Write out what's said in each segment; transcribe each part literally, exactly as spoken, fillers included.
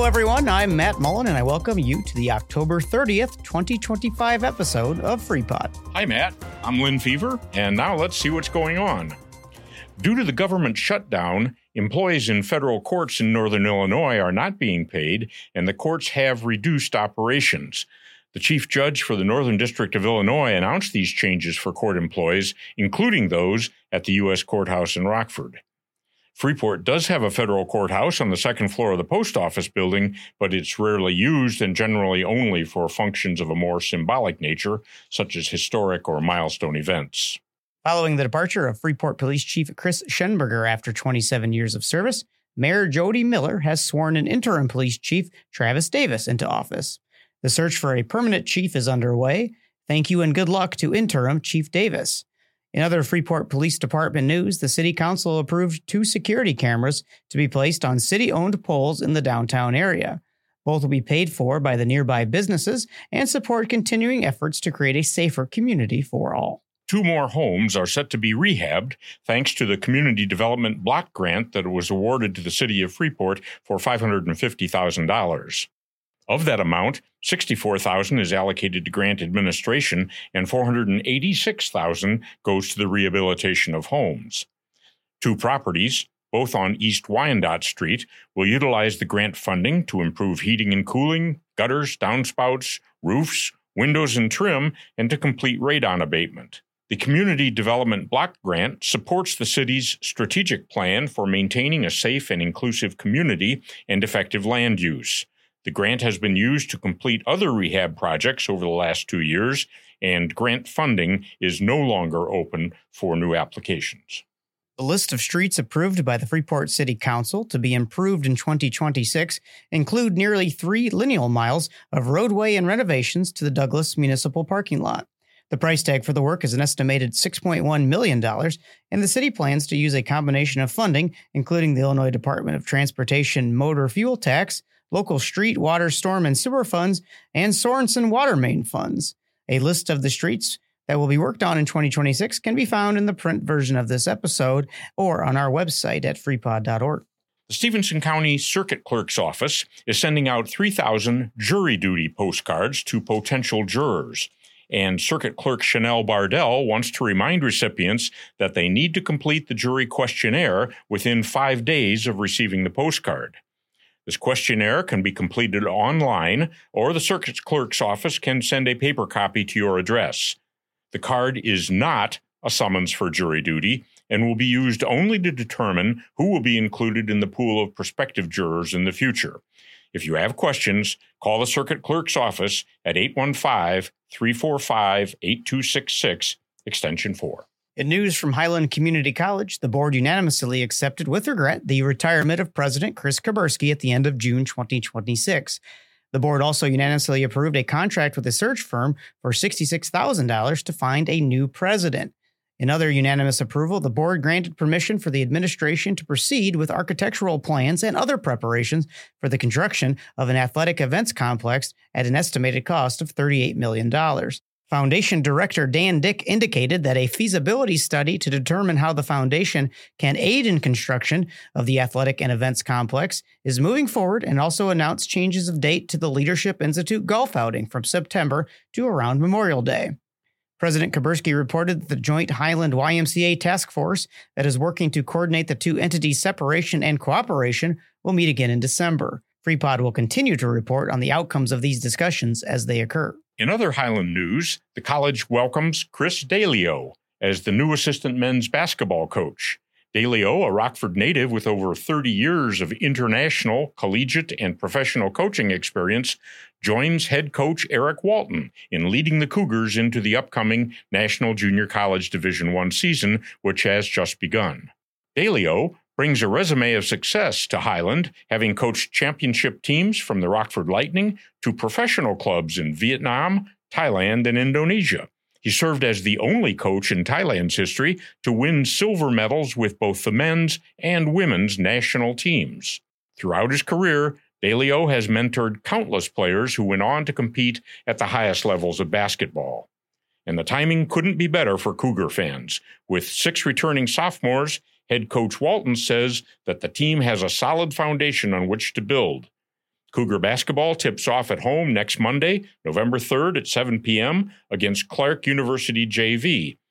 everyone. I'm Matt Mullen, and I welcome you to the October thirtieth, twenty twenty-five episode of FreePod. Hi, Matt. I'm Lynn Fever, and now let's see what's going on. Due to the government shutdown, employees in federal courts in northern Illinois are not being paid, and the courts have reduced operations. The chief judge for the Northern District of Illinois announced these changes for court employees, including those at the U S Courthouse in Rockford. Freeport does have a federal courthouse on the second floor of the post office building, but it's rarely used and generally only for functions of a more symbolic nature, such as historic or milestone events. Following the departure of Freeport Police Chief Chris Schenberger after twenty-seven years of service, Mayor Jody Miller has sworn an interim police chief, Travis Davis, into office. The search for a permanent chief is underway. Thank you and good luck to interim Chief Davis. In other Freeport Police Department news, the City Council approved two security cameras to be placed on city-owned poles in the downtown area. Both will be paid for by the nearby businesses and support continuing efforts to create a safer community for all. Two more homes are set to be rehabbed thanks to the Community Development Block Grant that was awarded to the City of Freeport for five hundred fifty thousand dollars. Of that amount, sixty-four thousand dollars is allocated to grant administration and four hundred eighty-six thousand dollars goes to the rehabilitation of homes. Two properties, both on East Wyandotte Street, will utilize the grant funding to improve heating and cooling, gutters, downspouts, roofs, windows and trim, and to complete radon abatement. The Community Development Block Grant supports the city's strategic plan for maintaining a safe and inclusive community and effective land use. The grant has been used to complete other rehab projects over the last two years, and grant funding is no longer open for new applications. The list of streets approved by the Freeport City Council to be improved in twenty twenty-six include nearly three lineal miles of roadway and renovations to the Douglas Municipal Parking Lot. The price tag for the work is an estimated six point one million dollars, and the city plans to use a combination of funding, including the Illinois Department of Transportation motor fuel tax, local street, water, storm, and sewer funds, and Sorenson water main funds. A list of the streets that will be worked on in twenty twenty-six can be found in the print version of this episode or on our website at freepod dot org. The Stephenson County Circuit Clerk's Office is sending out three thousand jury duty postcards to potential jurors. And Circuit Clerk Chanel Bardell wants to remind recipients that they need to complete the jury questionnaire within five days of receiving the postcard. This questionnaire can be completed online, or the Circuit Clerk's office can send a paper copy to your address. The card is not a summons for jury duty and will be used only to determine who will be included in the pool of prospective jurors in the future. If you have questions, call the Circuit Clerk's office at eight one five, three four five, eight two six six, extension four. In news from Highland Community College, the board unanimously accepted with regret the retirement of President Chris Kuberski at the end of June twenty twenty-six. The board also unanimously approved a contract with a search firm for sixty-six thousand dollars to find a new president. In other unanimous approval, the board granted permission for the administration to proceed with architectural plans and other preparations for the construction of an athletic events complex at an estimated cost of thirty-eight million dollars. Foundation Director Dan Dick indicated that a feasibility study to determine how the foundation can aid in construction of the athletic and events complex is moving forward, and also announced changes of date to the Leadership Institute golf outing from September to around Memorial Day. President Kuberski reported that the joint Highland Y M C A task force that is working to coordinate the two entities' separation and cooperation will meet again in December. FreePod will continue to report on the outcomes of these discussions as they occur. In other Highland news, the college welcomes Chris Dalio as the new assistant men's basketball coach. Dalio, a Rockford native with over thirty years of international, collegiate, and professional coaching experience, joins head coach Eric Walton in leading the Cougars into the upcoming National Junior College Division I season, which has just begun. Dalio brings a resume of success to Highland, having coached championship teams from the Rockford Lightning to professional clubs in Vietnam, Thailand, and Indonesia. He served as the only coach in Thailand's history to win silver medals with both the men's and women's national teams. Throughout his career, Dalio has mentored countless players who went on to compete at the highest levels of basketball. And the timing couldn't be better for Cougar fans. With six returning sophomores, head coach Walton says that the team has a solid foundation on which to build. Cougar basketball tips off at home next Monday, November third at seven p.m. against Clark University J V.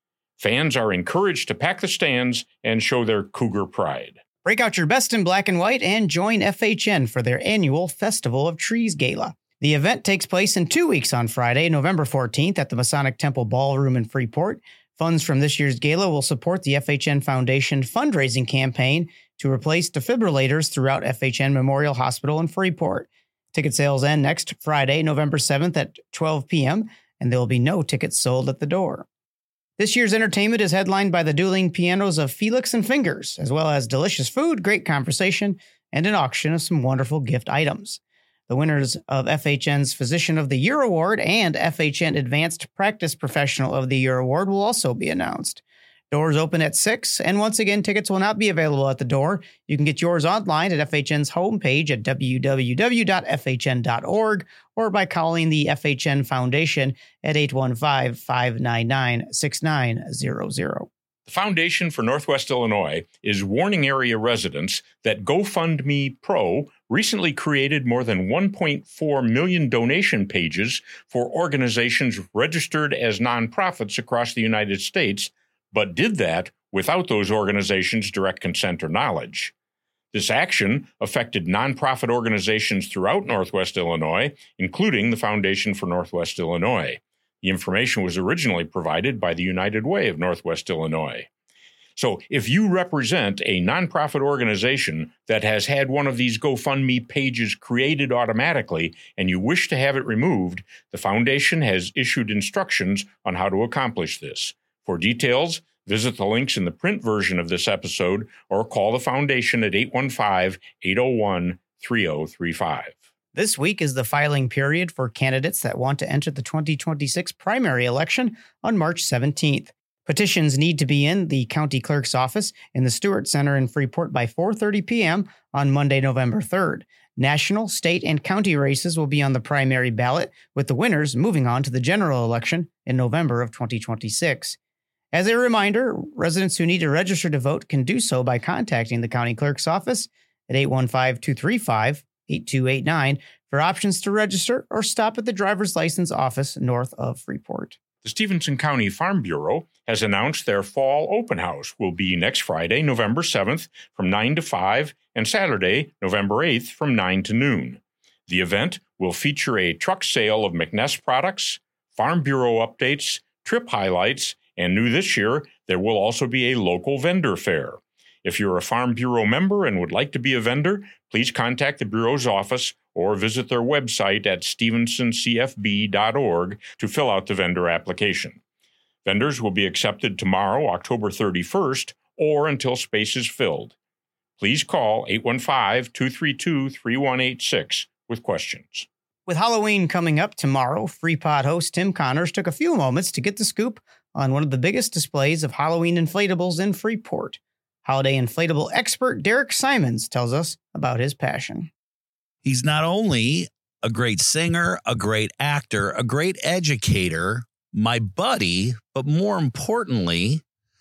Fans are encouraged to pack the stands and show their Cougar pride. Break out your best in black and white and join F H N for their annual Festival of Trees Gala. The event takes place in two weeks on Friday, November fourteenth at the Masonic Temple Ballroom in Freeport. Funds from this year's gala will support the F H N Foundation fundraising campaign to replace defibrillators throughout F H N Memorial Hospital in Freeport. Ticket sales end next Friday, November seventh at twelve p.m., and there will be no tickets sold at the door. This year's entertainment is headlined by the dueling pianos of Felix and Fingers, as well as delicious food, great conversation, and an auction of some wonderful gift items. The winners of F H N's Physician of the Year Award and F H N Advanced Practice Professional of the Year Award will also be announced. Doors open at six, and once again, tickets will not be available at the door. You can get yours online at F H N's homepage at w w w dot f h n dot org or by calling the F H N Foundation at eight one five, five nine nine, six nine zero zero. The Foundation for Northwest Illinois is warning area residents that GoFundMe Pro recently created more than one point four million donation pages for organizations registered as nonprofits across the United States, but did that without those organizations' direct consent or knowledge. This action affected nonprofit organizations throughout Northwest Illinois, including the Foundation for Northwest Illinois. The information was originally provided by the United Way of Northwest Illinois. So if you represent a nonprofit organization that has had one of these GoFundMe pages created automatically and you wish to have it removed, the foundation has issued instructions on how to accomplish this. For details, visit the links in the print version of this episode or call the foundation at eight one five, eight oh one, three oh three five. This week is the filing period for candidates that want to enter the twenty twenty-six primary election on March seventeenth. Petitions need to be in the county clerk's office in the Stewart Center in Freeport by four thirty p.m. on Monday, November third. National, state, and county races will be on the primary ballot, with the winners moving on to the general election in November of twenty twenty-six. As a reminder, residents who need to register to vote can do so by contacting the county clerk's office at eight one five, two three five, eight two eight nine for options to register or stop at the driver's license office north of Freeport. The Stephenson County Farm Bureau has announced their fall open house will be next Friday, November seventh from nine to five and Saturday, November eighth from nine to noon. The event will feature a truck sale of McNess products, Farm Bureau updates, trip highlights, and new this year, there will also be a local vendor fair. If you're a Farm Bureau member and would like to be a vendor, please contact the Bureau's office or visit their website at stevenson c f b dot org to fill out the vendor application. Vendors will be accepted tomorrow, October thirty-first, or until space is filled. Please call eight one five, two three two, three one eight six with questions. With Halloween coming up tomorrow, FreePod host Tim Connors took a few moments to get the scoop on one of the biggest displays of Halloween inflatables in Freeport. Holiday inflatable expert Derek Simons tells us about his passion. He's not only a great singer, a great actor, a great educator, my buddy, but more importantly,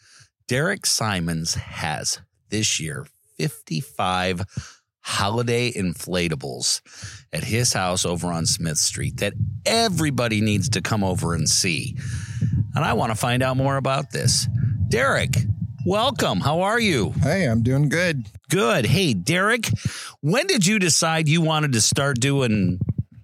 Derek Simons has this year fifty-five holiday inflatables at his house over on Smith Street that everybody needs to come over and see. And I want to find out more about this. Derek, welcome. How are you? Hey, I'm doing good. Good. Hey, Derek, when did you decide you wanted to start doing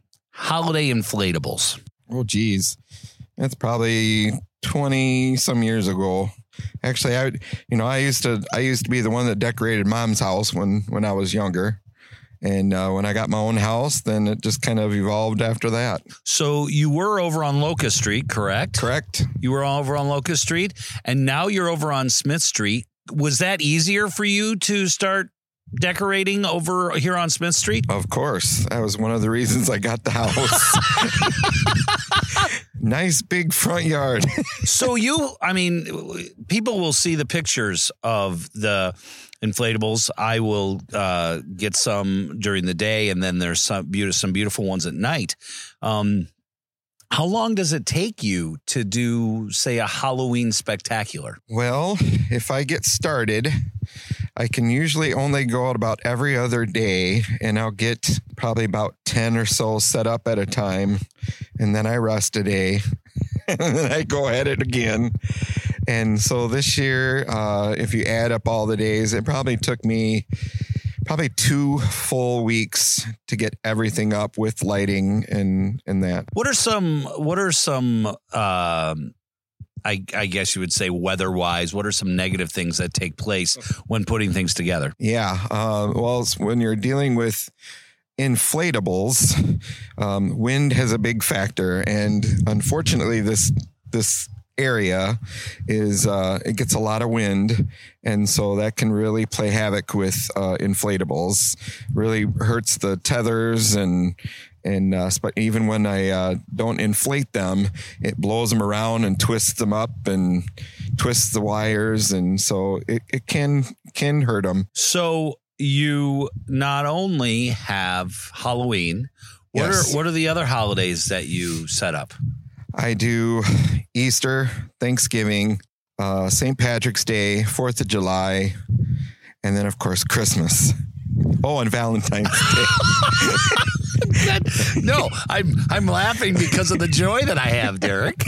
holiday inflatables? Oh, geez. That's probably twenty some years ago. Actually, I, you know, I used to, I used to be the one that decorated Mom's house when, when I was younger. And uh, when I got my own house, then it just kind of evolved after that. So you were over on Locust Street, correct? Correct. You were over on Locust Street, and now you're over on Smith Street. Was that easier for you to start decorating over here on Smith Street? Of course. That was one of the reasons I got the house. Nice big front yard. So you, I mean, people will see the pictures of the inflatables. I will uh, get some during the day, and then there's some beautiful, some beautiful ones at night. Um, how long does it take you to do, say, a Halloween spectacular? Well, if I get started, I can usually only go out about every other day, and I'll get probably about ten or so set up at a time. And then I rest a day and then I go at it again. And so this year, uh, if you add up all the days, it probably took me probably two full weeks to get everything up with lighting and, and that. What are some, what are some, um, I, I guess you would say weather-wise, what are some negative things that take place when putting things together? Yeah. Uh, well, it's when you're dealing with inflatables, um, wind has a big factor. And unfortunately, this this area is uh, it gets a lot of wind. And so that can really play havoc with uh, inflatables, really hurts the tethers and And uh, but even when I uh, don't inflate them, it blows them around and twists them up and twists the wires. And so it, it can can hurt them. So you not only have Halloween, what Yes. are what are the other holidays that you set up? I do Easter, Thanksgiving, uh, Saint Patrick's Day, fourth of July, and then, of course, Christmas. Oh, and Valentine's Day. No, I'm I'm laughing because of the joy that I have, Derek.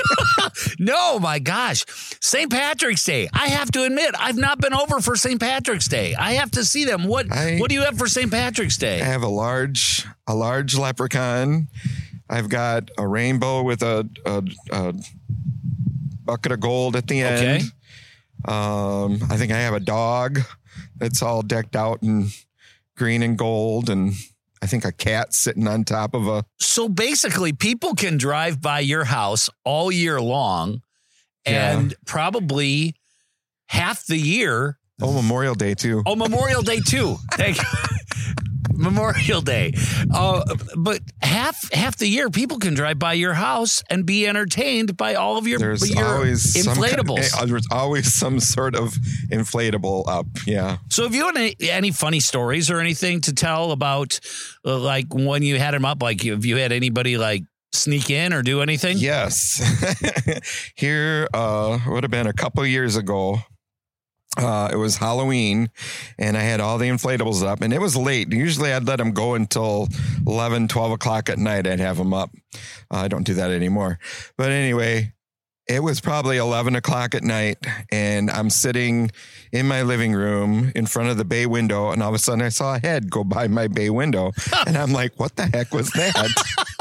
No, my gosh. Saint Patrick's Day. I have to admit, I've not been over for Saint Patrick's Day. I have to see them. What I- what do you have for Saint Patrick's I Day? have a large, a large leprechaun. I've got a rainbow with a, a, a bucket of gold at the end. Okay. Um, I think I have a dog that's all decked out in green and gold, and I think a cat sitting on top of a. So basically, people can drive by your house all year long, and Yeah. probably half the year. Oh, Memorial Day too. Oh, Memorial Day too. Thank you. Memorial Day. Uh, but half half the year, people can drive by your house and be entertained by all of your, There's your always inflatables. Some, there's always some sort of inflatable up. Yeah. So have you had any, any funny stories or anything to tell about uh, like when you had them up? Like have you had anybody like sneak in or do anything? Yes. Here uh, would have been a couple years ago. Uh, it was Halloween and I had all the inflatables up and it was late. Usually I'd let them go until eleven, twelve o'clock at night. I'd have them up. Uh, I don't do that anymore. But anyway, it was probably eleven o'clock at night and I'm sitting in my living room in front of the bay window. And all of a sudden I saw a head go by my bay window and I'm like, what the heck was that?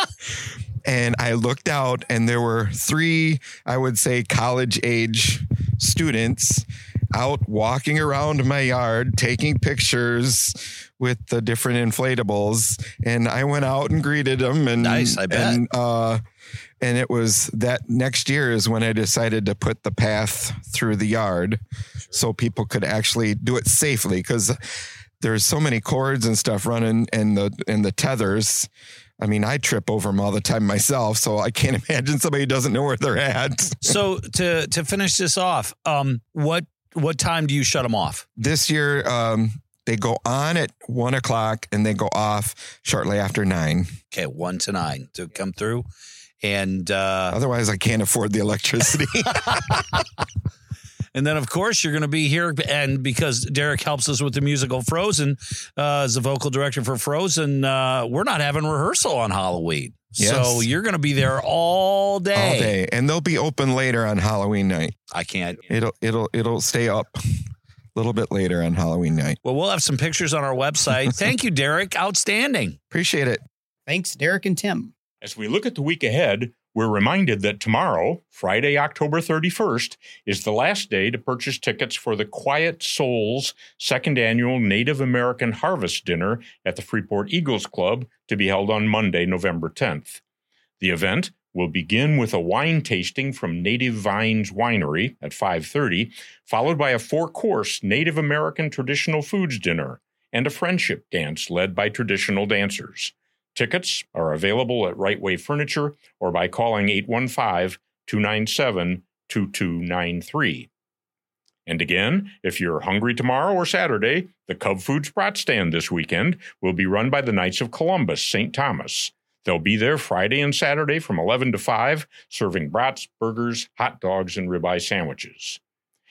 And I looked out and there were three, I would say, college age students out walking around my yard, taking pictures with the different inflatables. And I went out and greeted them. And, Nice, I bet. And, uh, and it was that next year is when I decided to put the path through the yard so people could actually do it safely. Because there's so many cords and stuff running and the, and the tethers. I mean, I trip over them all the time myself, so I can't imagine somebody who doesn't know where they're at. So to to finish this off, um, what what time do you shut them off? This year, um, they go on at one o'clock and they go off shortly after nine. Okay, one to nine to come through, and uh, Otherwise, I can't afford the electricity. and then of course you're going to be here, and because Derek helps us with the musical Frozen, uh, as the vocal director for Frozen, uh, we're not having rehearsal on Halloween, Yes. so you're going to be there all day. All day, and they'll be open later on Halloween night. I can't. It'll it'll it'll stay up a little bit later on Halloween night. Well, we'll have some pictures on our website. Thank you, Derek. Outstanding. Appreciate it. Thanks, Derek and Tim. As we look at the week ahead, we're reminded that tomorrow, Friday, October thirty-first, is the last day to purchase tickets for the Quiet Souls second annual Native American Harvest Dinner at the Freeport Eagles Club to be held on Monday, November tenth. The event will begin with a wine tasting from Native Vines Winery at five thirty, followed by a four-course Native American traditional foods dinner and a friendship dance led by traditional dancers. Tickets are available at Right Way Furniture or by calling eight one five, two nine seven, two two nine three. And again, if you're hungry tomorrow or Saturday, the Cub Foods Brat Stand this weekend will be run by the Knights of Columbus, Saint Thomas. They'll be there Friday and Saturday from eleven to five, serving brats, burgers, hot dogs, and ribeye sandwiches.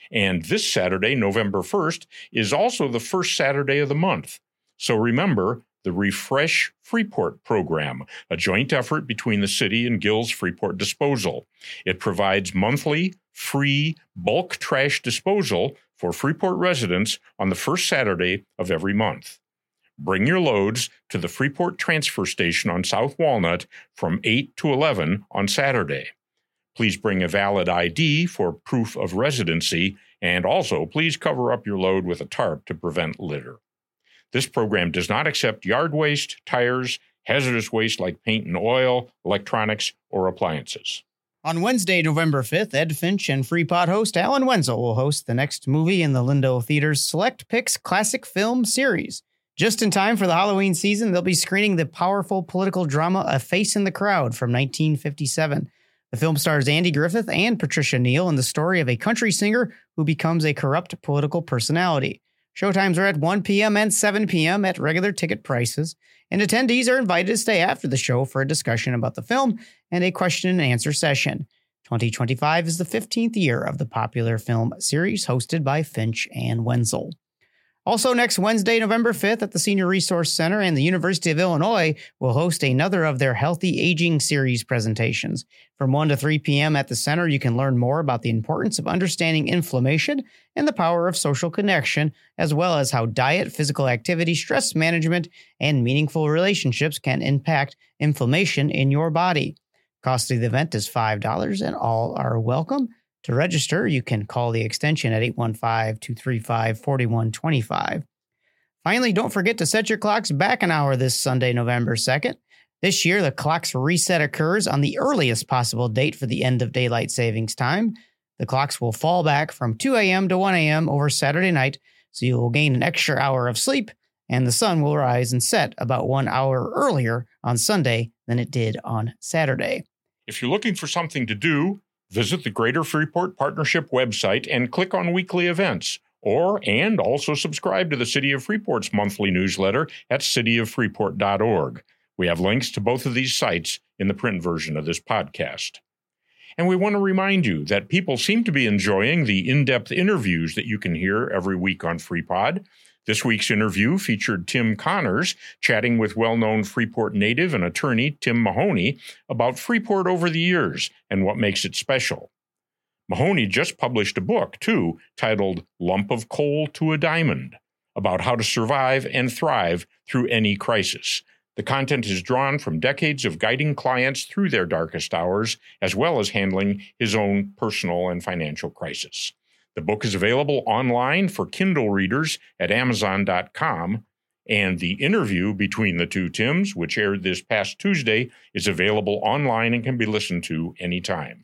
And this Saturday, November first, is also the first Saturday of the month. So remember the Refresh Freeport program, a joint effort between the city and Gills Freeport Disposal. It provides monthly, free bulk trash disposal for Freeport residents on the first Saturday of every month. Bring your loads to the Freeport Transfer Station on South Walnut from eight to eleven on Saturday. Please bring a valid I D for proof of residency, and also please cover up your load with a tarp to prevent litter. This program does not accept yard waste, tires, hazardous waste like paint and oil, electronics, or appliances. On Wednesday, November fifth, Ed Finch and FreePod host Alan Wenzel will host the next movie in the Lindo Theater's Select Picks Classic Film Series. Just in time for the Halloween season, they'll be screening the powerful political drama A Face in the Crowd from nineteen fifty-seven. The film stars Andy Griffith and Patricia Neal in the story of a country singer who becomes a corrupt political personality. Showtimes are at one p.m. and seven p.m. at regular ticket prices, and attendees are invited to stay after the show for a discussion about the film and a question and answer session. twenty twenty-five is the fifteenth year of the popular film series hosted by Finch and Wenzel. Also next Wednesday, November fifth, at the Senior Resource Center and the University of Illinois will host another of their Healthy Aging series presentations. From one to three p.m. at the center, you can learn more about the importance of understanding inflammation and the power of social connection, as well as how diet, physical activity, stress management, and meaningful relationships can impact inflammation in your body. Cost of the event is five dollars and all are welcome. To register, you can call the extension at eight one five, two three five, four one two five. Finally, don't forget to set your clocks back an hour this Sunday, November second. This year, the clock's reset occurs on the earliest possible date for the end of daylight savings time. The clocks will fall back from two a.m. to one a.m. over Saturday night, so you will gain an extra hour of sleep, and the sun will rise and set about one hour earlier on Sunday than it did on Saturday. If you're looking for something to do, visit the Greater Freeport Partnership website and click on weekly events, or and also subscribe to the City of Freeport's monthly newsletter at city of freeport dot org. We have links to both of these sites in the print version of this podcast. And we want to remind you that people seem to be enjoying the in-depth interviews that you can hear every week on FreePod. This week's interview featured Tim Connors chatting with well-known Freeport native and attorney Tim Mahoney about Freeport over the years and what makes it special. Mahoney just published a book, too, titled Lump of Coal to a Diamond, about how to survive and thrive through any crisis. The content is drawn from decades of guiding clients through their darkest hours, as well as handling his own personal and financial crisis. The book is available online for Kindle readers at amazon dot com, and the interview between the two Tims, which aired this past Tuesday, is available online and can be listened to anytime.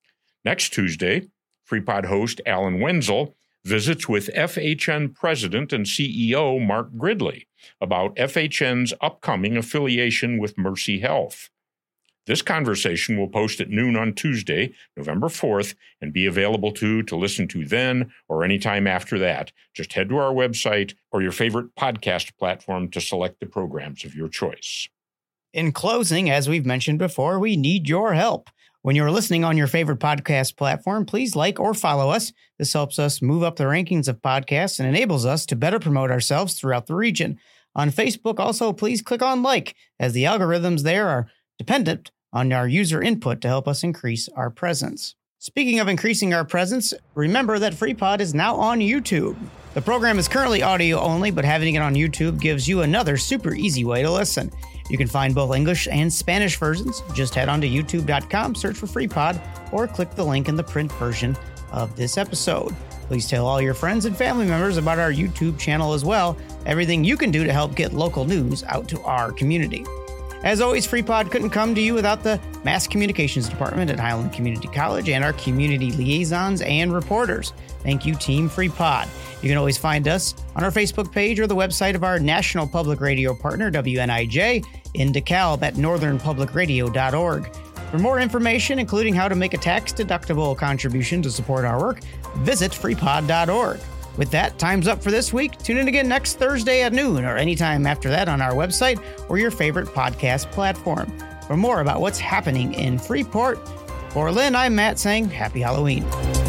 Next Tuesday, FreePod host Alan Wenzel visits with F H N President and C E O Mark Gridley about F H N's upcoming affiliation with Mercy Health. This conversation will post at noon on Tuesday, November fourth, and be available to to listen to then or anytime after that. Just head to our website or your favorite podcast platform to select the programs of your choice. In closing, as we've mentioned before, we need your help. When you're listening on your favorite podcast platform, please like or follow us. This helps us move up the rankings of podcasts and enables us to better promote ourselves throughout the region. On Facebook, also, please click on like, as the algorithms there are dependent on our user input to help us increase our presence. Speaking of increasing our presence, remember that FreePod is now on YouTube. The program is currently audio only, but having it on YouTube gives you another super easy way to listen. You can find both English and Spanish versions. Just head on to youtube dot com, search for FreePod, or click the link in the print version of this episode. Please tell all your friends and family members about our YouTube channel as well. Everything you can do to help get local news out to our community. As always, FreePod couldn't come to you without the Mass Communications Department at Highland Community College and our community liaisons and reporters. Thank you, Team FreePod. You can always find us on our Facebook page or the website of our national public radio partner, W N I J, in DeKalb at northern public radio dot org. For more information, including how to make a tax-deductible contribution to support our work, visit freepod dot org. With that, time's up for this week. Tune in again next Thursday at noon or anytime after that on our website or your favorite podcast platform. For more about what's happening in Freeport, for Lynn, I'm Matt saying Happy Halloween.